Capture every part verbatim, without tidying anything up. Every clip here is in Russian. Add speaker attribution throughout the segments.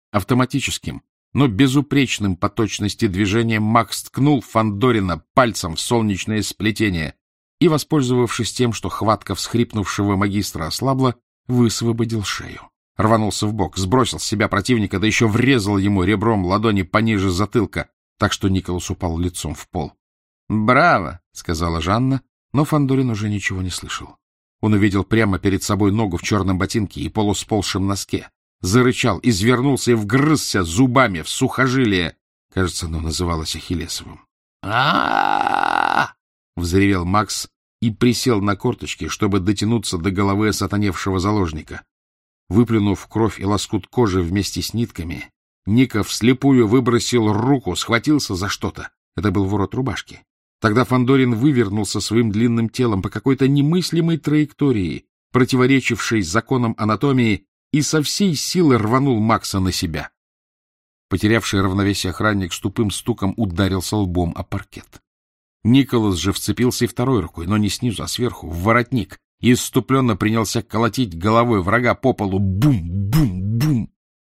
Speaker 1: Автоматическим, но безупречным по точности движением Макс ткнул Фандорина пальцем в солнечное сплетение и, воспользовавшись тем, что хватка всхрипнувшего магистра ослабла, высвободил шею. Рванулся вбок, сбросил с себя противника, да еще врезал ему ребром ладони пониже затылка, так что Николас упал лицом в пол. «Браво!» — сказала Жанна, но Фандорин уже ничего не слышал. Он увидел прямо перед собой ногу в черном ботинке и полусползшем носке, зарычал, извернулся и вгрызся зубами в сухожилие. Кажется, оно называлось ахиллесовым. а взревел Макс и присел на корточки, чтобы дотянуться до головы осатаневшего заложника. Выплюнув кровь и лоскут кожи вместе с нитками, Ника вслепую выбросил руку, схватился за что-то. Это был ворот рубашки. Тогда Фандорин вывернулся своим длинным телом по какой-то немыслимой траектории, противоречившей законам анатомии, и со всей силы рванул Макса на себя. Потерявший равновесие охранник с тупым стуком ударился лбом о паркет. Николас же вцепился и второй рукой, но не снизу, а сверху, в воротник, и исступленно принялся колотить головой врага по полу. Бум-бум-бум!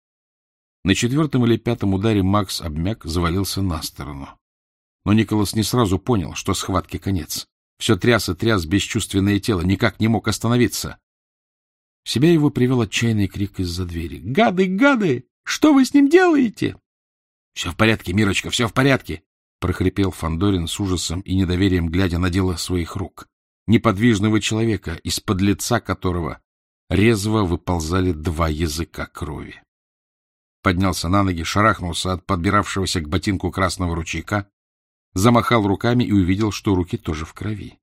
Speaker 1: На четвертом или пятом ударе Макс обмяк, завалился на сторону. Но Николас не сразу понял, что схватке конец. Все тряс и тряс бесчувственное тело, никак не мог остановиться. В себя его привел отчаянный крик из-за двери. — Гады, гады! Что вы с ним делаете? — Все в порядке, Мирочка, все в порядке! — прохрипел Фандорин с ужасом и недоверием, глядя на дело своих рук. Неподвижного человека, из-под лица которого резво выползали два языка крови. Поднялся на ноги, шарахнулся от подбиравшегося к ботинку красного ручейка, замахал руками и увидел, что руки тоже в крови.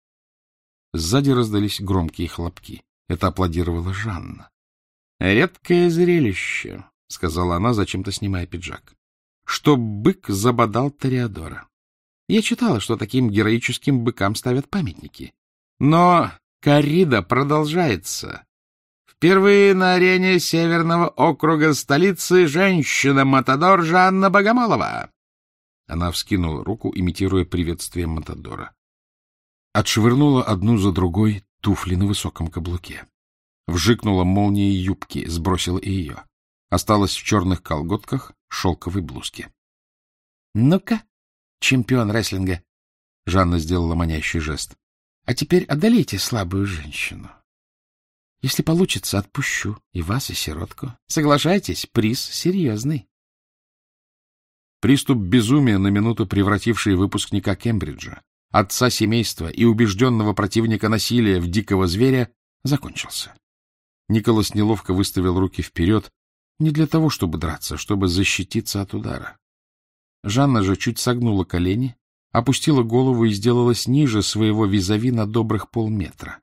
Speaker 1: Сзади раздались громкие хлопки. Это аплодировала Жанна. — Редкое зрелище, — сказала она, зачем-то снимая пиджак. — Что бык забодал Тореадора. Я читала, что таким героическим быкам ставят памятники. Но коррида продолжается. Впервые на арене Северного округа столицы женщина-матадор Жанна Богомолова. Она вскинула руку, имитируя приветствие матадора. Отшвырнула одну за другой туфли на высоком каблуке. Вжикнула молнией юбки, сбросила и ее. Осталась в черных колготках, шелковой блузке. — Ну-ка, чемпион рестлинга! — Жанна сделала манящий жест. — А теперь одолейте слабую женщину. Если получится, отпущу и вас, и сиротку. Соглашайтесь, приз серьезный. Приступ безумия, на минуту превративший выпускника Кембриджа, отца семейства и убежденного противника насилия в дикого зверя, закончился. Николас неловко выставил руки вперед, не для того, чтобы драться, чтобы защититься от удара. Жанна же чуть согнула колени, опустила голову и сделалась ниже своего визави на добрых полметра.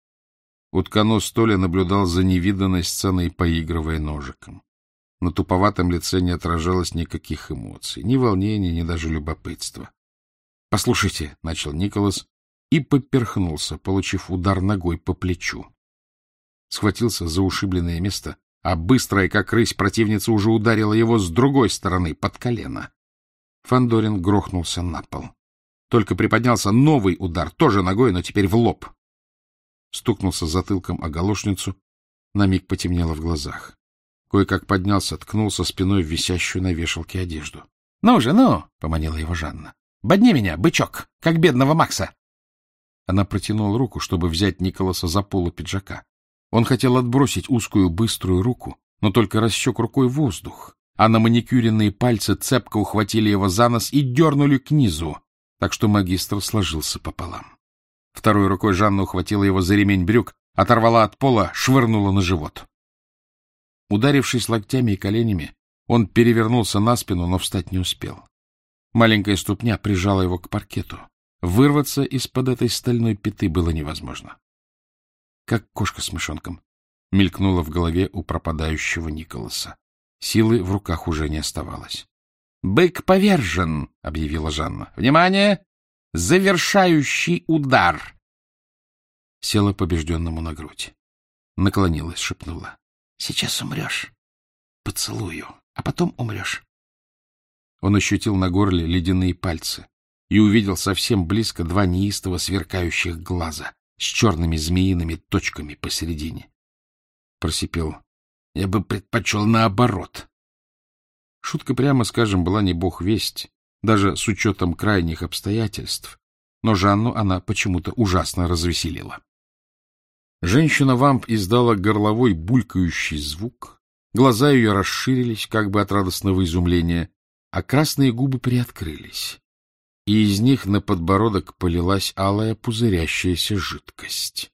Speaker 1: Утконос Толя наблюдал за невиданной сценой, поигрывая ножиком. На туповатом лице не отражалось никаких эмоций, ни волнения, ни даже любопытства. — Послушайте, — начал Николас и поперхнулся, получив удар ногой по плечу. Схватился за ушибленное место, а быстрая, как рысь, противница уже ударила его с другой стороны, под колено. Фандорин грохнулся на пол. Только приподнялся новый удар, тоже ногой, но теперь в лоб. Стукнулся затылком о галошницу, на миг потемнело в глазах. Кое-как поднялся, ткнулся спиной в висящую на вешалке одежду. — Ну же, ну! — поманила его Жанна. — Бодни меня, бычок, как бедного Макса! Она протянула руку, чтобы взять Николаса за полу пиджака. Он хотел отбросить узкую быструю руку, но только рассек рукой воздух, а на маникюренные пальцы цепко ухватили его за нос и дернули к низу, так что магистр сложился пополам. Второй рукой Жанна ухватила его за ремень брюк, оторвала от пола, швырнула на живот. Ударившись локтями и коленями, он перевернулся на спину, но встать не успел. Маленькая ступня прижала его к паркету. Вырваться из-под этой стальной пяты было невозможно. Как кошка с мышонком, мелькнуло в голове у пропадающего Николаса. Силы в руках уже не оставалось. — Бык повержен, — объявила Жанна. — Внимание! Завершающий удар! Села побежденному на грудь. Наклонилась, шепнула. — Сейчас умрешь. Поцелую, а потом умрешь. Он ощутил на горле ледяные пальцы и увидел совсем близко два неистово сверкающих глаза с черными змеиными точками посередине. Просипел. — Я бы предпочел наоборот. Шутка, прямо скажем, была не бог весть, даже с учетом крайних обстоятельств, но Жанну она почему-то ужасно развеселила. Женщина-вамп издала горловой булькающий звук, глаза ее расширились, как бы от радостного изумления, а красные губы приоткрылись, и из них на подбородок полилась алая пузырящаяся жидкость.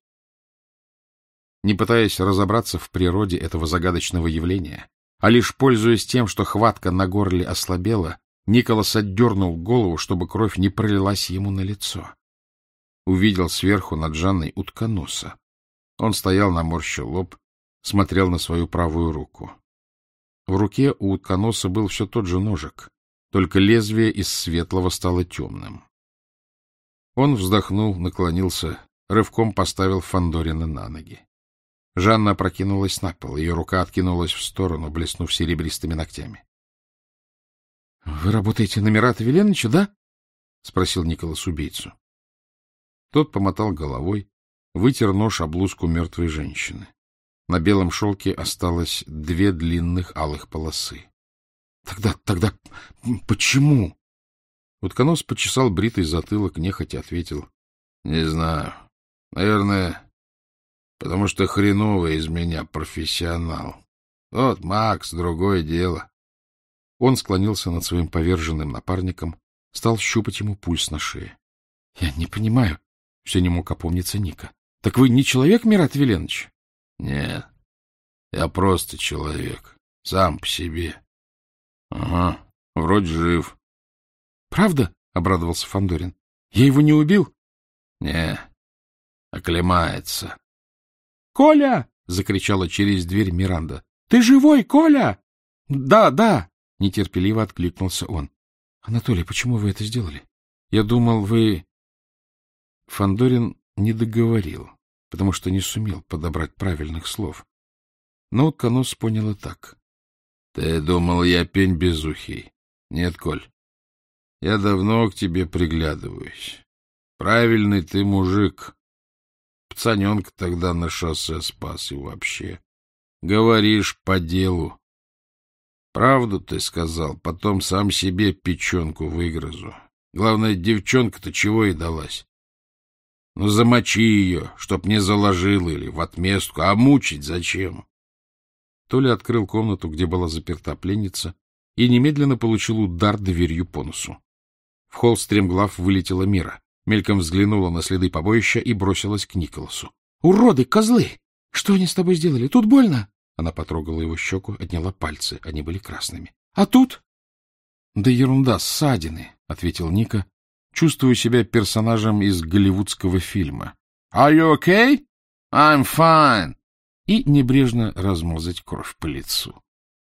Speaker 1: Не пытаясь разобраться в природе этого загадочного явления, а лишь пользуясь тем, что хватка на горле ослабела, Николас отдернул голову, чтобы кровь не пролилась ему на лицо. Увидел сверху над Жанной утконоса. Он стоял, наморщил лоб, смотрел на свою правую руку. В руке у утконоса был все тот же ножик, только лезвие из светлого стало темным. Он вздохнул, наклонился, рывком поставил Фандорина на ноги. Жанна опрокинулась на пол, ее рука откинулась в сторону, блеснув серебристыми ногтями. — Вы работаете на Мирата Веленовича, да? — спросил Николас убийцу. Тот помотал головой, вытер нож об блузку мертвой женщины. На белом шелке осталось две длинных алых полосы. — Тогда, тогда почему? Утконос почесал бритый затылок, нехотя ответил. — Не знаю. Наверное, потому что хреновый из меня профессионал. Вот Макс, другое дело. Он склонился над своим поверженным напарником, стал щупать ему пульс на шее. — Я не понимаю. Все не мог опомниться Ника. — Так вы не человек, Мират Веленович? — Нет, я просто человек, сам по себе. — Ага, вроде жив. — Правда? — обрадовался Фандорин. — Я его не убил? — Не, оклемается. — Коля! — закричала через дверь Миранда. — Ты живой, Коля? — Да, да! — нетерпеливо откликнулся он. — Анатолий, почему вы это сделали? Я думал, вы... Фандорин не договорил, потому что не сумел подобрать правильных слов. Но утконос понял и так. — Ты думал, я пень безухий? Нет, Коль. Я давно к тебе приглядываюсь. Правильный ты мужик. Пацаненка тогда на шоссе спас и вообще. Говоришь по делу. Правду ты сказал, потом сам себе печенку выгрызу. Главное, девчонка-то чего и далась. Ну, замочи ее, чтоб не заложил или в отместку. А мучить зачем? Толя открыл комнату, где была заперта пленница, и немедленно получил удар дверью по носу. В холл стремглав вылетела Мира, мельком взглянула на следы побоища и бросилась к Николасу. — Уроды, козлы! Что они с тобой сделали? Тут больно? Она потрогала его щеку, отняла пальцы, они были красными. — А тут? — Да ерунда, ссадины, — ответил Ника. Чувствую себя персонажем из голливудского фильма. — Are you okay? I'm fine. И небрежно размазать кровь по лицу.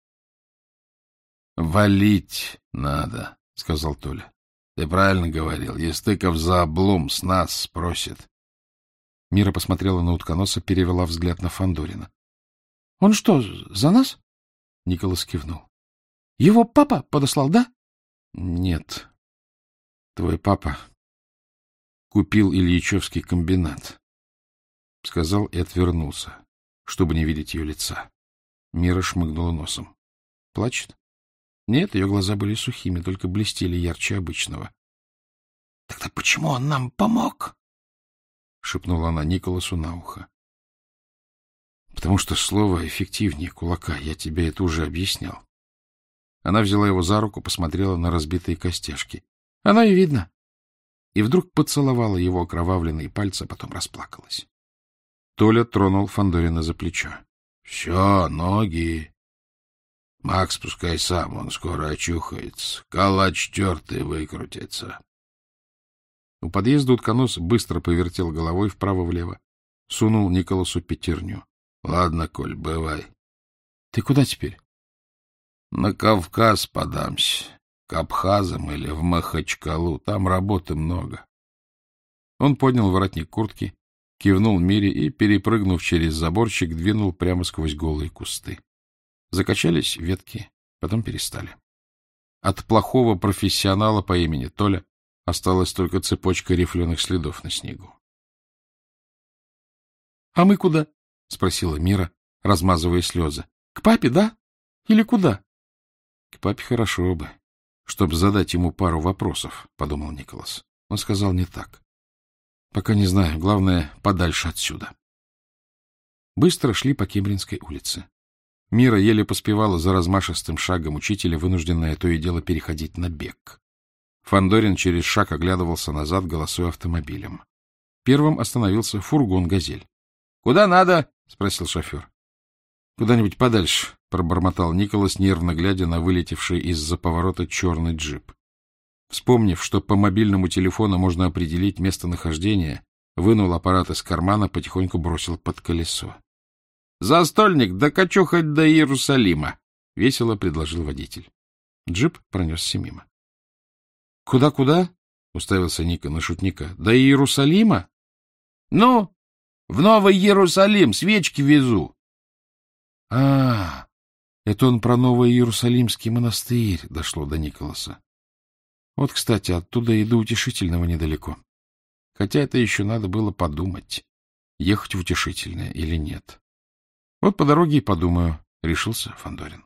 Speaker 1: — Валить надо, — сказал Толя. — Ты правильно говорил. Естыков за облом с нас спросит. Мира посмотрела на утконоса, перевела взгляд на Фандорина. — Он что, за нас? Николас кивнул. — Его папа подослал, да? — Нет. Твой папа купил Ильичевский комбинат. Сказал и отвернулся, чтобы не видеть ее лица. Мира шмыгнула носом. Плачет? Нет, ее глаза были сухими, только блестели ярче обычного. — Тогда почему он нам помог? — шепнула она Николасу на ухо. — Потому что слово эффективнее кулака, я тебе это уже объяснял. Она взяла его за руку, посмотрела на разбитые костяшки. — Оно и видно. И вдруг поцеловала его окровавленные пальцы, а потом расплакалась. Толя тронул Фандорина за плечо. — Все, ноги. Макс пускай сам, он скоро очухается. Калач тертый выкрутится. У подъезда утконос быстро повертел головой вправо-влево, сунул Николасу пятерню. — Ладно, Коль, бывай. — Ты куда теперь? — На Кавказ подамся. К абхазам или в Махачкалу. Там работы много. Он поднял воротник куртки, кивнул Мире и, перепрыгнув через заборчик, двинул прямо сквозь голые кусты. Закачались ветки, потом перестали. От плохого профессионала по имени Толя осталась только цепочка рифленых следов на снегу. — А мы куда? — спросила Мира, размазывая слезы. — К папе, да? Или куда? — К папе хорошо бы, чтобы задать ему пару вопросов, — подумал Николас. Он сказал не так. — Пока не знаю, главное, подальше отсюда. Быстро шли по Кембринской улице. Мира еле поспевала за размашистым шагом учителя, вынужденная то и дело переходить на бег. Фандорин через шаг оглядывался назад, голосуя автомобилем. Первым остановился фургон «Газель». — Куда надо? — спросил шофер. — Куда-нибудь подальше, — пробормотал Николас, нервно глядя на вылетевший из-за поворота черный джип. Вспомнив, что по мобильному телефону можно определить местонахождение, вынул аппарат из кармана, потихоньку бросил под колесо. — Застольник, да качу хоть до Иерусалима! — весело предложил водитель. Джип пронесся мимо. «Куда, — Куда-куда? — уставился Ника на шутника. — До Иерусалима? — Ну, в Новый Иерусалим свечки везу. — А, это он про Новый Иерусалимский монастырь, — дошло до Николаса. Вот, кстати, оттуда и до Утешительного недалеко. Хотя это еще надо было подумать, ехать в Утешительное или нет. Вот по дороге и подумаю, — решился Фандорин.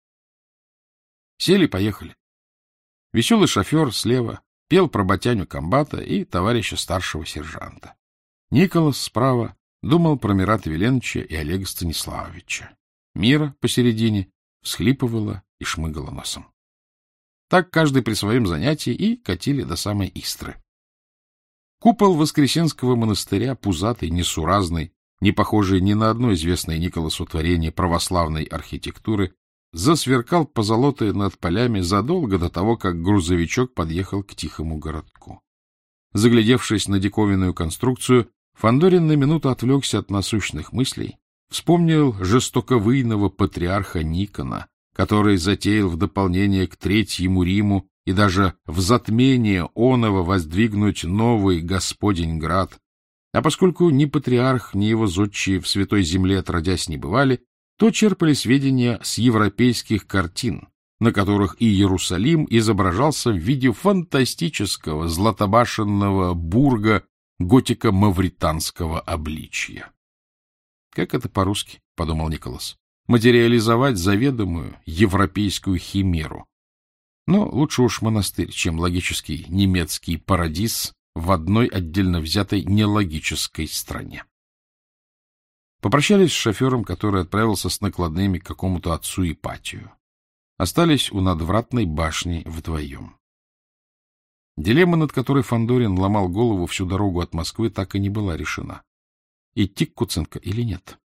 Speaker 1: Сели, поехали. Веселый шофер слева пел про батяню комбата и товарища старшего сержанта. Николас справа думал про Мирата Веленовича и Олега Станиславовича. Мира посередине всхлипывала и шмыгала носом. Так каждый при своем занятии и катили до самой Истры. Купол Воскресенского монастыря, пузатый, несуразный, не похожий ни на одно известное Николасу творение православной архитектуры, засверкал позолотой над полями задолго до того, как грузовичок подъехал к тихому городку. Заглядевшись на диковинную конструкцию, Фандорин на минуту отвлекся от насущных мыслей, вспомнил жестоковыйного патриарха Никона, который затеял в дополнение к Третьему Риму и даже в затмение оного воздвигнуть новый Господень град. А поскольку ни патриарх, ни его зодчие в Святой Земле отродясь не бывали, то черпали сведения с европейских картин, на которых и Иерусалим изображался в виде фантастического златобашенного бурга готико-мавританского обличья. «Как это по-русски?» — подумал Николас. «Материализовать заведомую европейскую химеру. Но лучше уж монастырь, чем логический немецкий парадиз в одной отдельно взятой нелогической стране». Попрощались с шофером, который отправился с накладными к какому-то отцу Ипатию. Остались у надвратной башни вдвоем. Дилемма, над которой Фандорин ломал голову всю дорогу от Москвы, так и не была решена. Идти к Куценко или нет?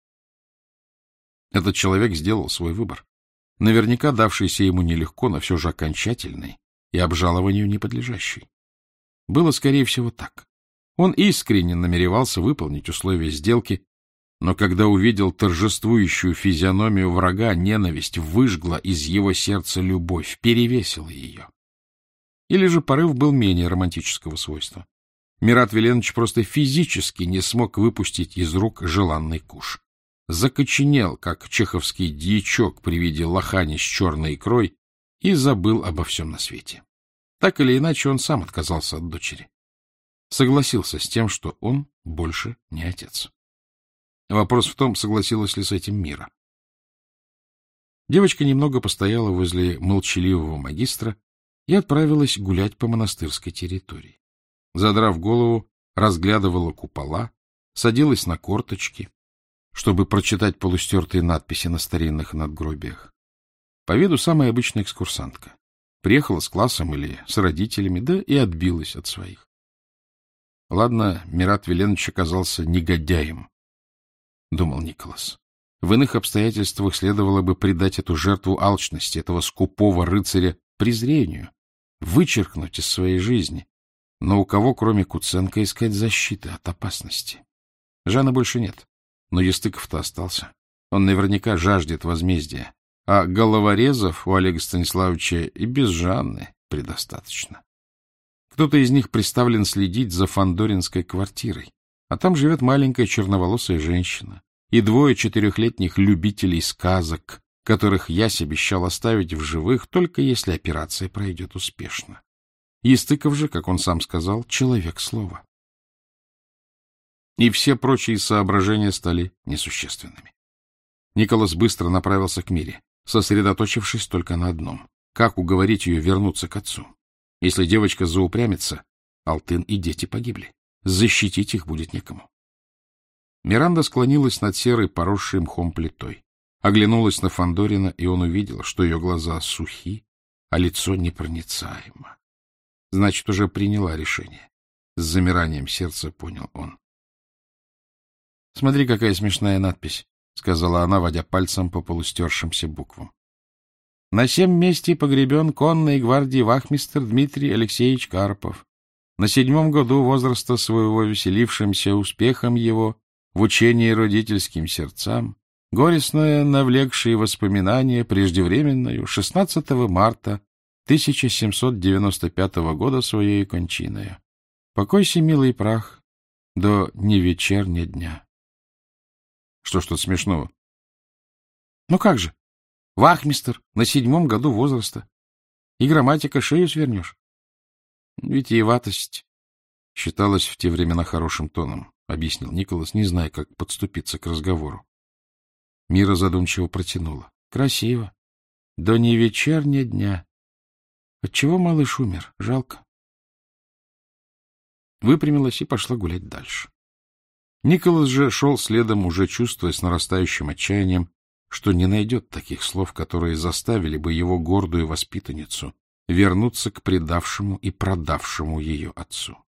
Speaker 1: Этот человек сделал свой выбор, наверняка давшийся ему нелегко, но все же окончательный и обжалованию не подлежащий. Было, скорее всего, так. Он искренне намеревался выполнить условия сделки, но когда увидел торжествующую физиономию врага, ненависть выжгла из его сердца любовь, перевесила ее. Или же порыв был менее романтического свойства. Мират Веленович просто физически не смог выпустить из рук желанный куш. Закоченел, как чеховский дьячок при виде лохани с черной икрой, и забыл обо всем на свете. Так или иначе, он сам отказался от дочери. Согласился с тем, что он больше не отец. Вопрос в том, согласилась ли с этим Мира. Девочка немного постояла возле молчаливого магистра и отправилась гулять по монастырской территории. Задрав голову, разглядывала купола, садилась на корточки, чтобы прочитать полустертые надписи на старинных надгробиях. По виду самая обычная экскурсантка. Приехала с классом или с родителями, да и отбилась от своих. Ладно, Мират Веленович оказался негодяем, — думал Николас. В иных обстоятельствах следовало бы предать эту жертву алчности, этого скупого рыцаря, презрению, вычеркнуть из своей жизни. Но у кого, кроме Куценко, искать защиты от опасности? Жана больше нет, но Естыков-то остался. Он наверняка жаждет возмездия, а головорезов у Олега Станиславовича и без Жанны предостаточно. Кто-то из них приставлен следить за фандоринской квартирой, а там живет маленькая черноволосая женщина и двое четырехлетних любителей сказок, которых Ясь обещал оставить в живых, только если операция пройдет успешно. Естыков же, как он сам сказал, человек слова. И все прочие соображения стали несущественными. Николас быстро направился к Мире, сосредоточившись только на одном Как уговорить ее вернуться к отцу? Если девочка заупрямится, Алтын и дети погибли. Защитить их будет некому. Миранда склонилась над серой, поросшей мхом плитой. Оглянулась на Фандорина, и он увидел, что ее глаза сухи, а лицо непроницаемо. Значит, уже приняла решение. С замиранием сердца понял он. — Смотри, какая смешная надпись, — сказала она, водя пальцем по полустершимся буквам. — На сем месте погребен конной гвардии вахмистр Дмитрий Алексеевич Карпов. На седьмом году возраста своего, веселившимся успехом его в учении родительским сердцам, горестное навлекшие воспоминания преждевременную шестнадцатого марта тысяча семьсот девяносто пятого года своей кончиною. Покойся, милый прах, до невечерня дня. Что ж тут смешного? Ну как же? Вахмистр на седьмом году возраста. И грамматика шею свернешь. Витиеватость считалась в те времена хорошим тоном, объяснил Николас, не зная, как подступиться к разговору. Мира задумчиво протянула. Красиво. До невечерня дня. Отчего малыш умер? Жалко. Выпрямилась и пошла гулять дальше. Николас же шел следом, уже чувствуя с нарастающим отчаянием, что не найдет таких слов, которые заставили бы его гордую воспитанницу вернуться к предавшему и продавшему ее отцу.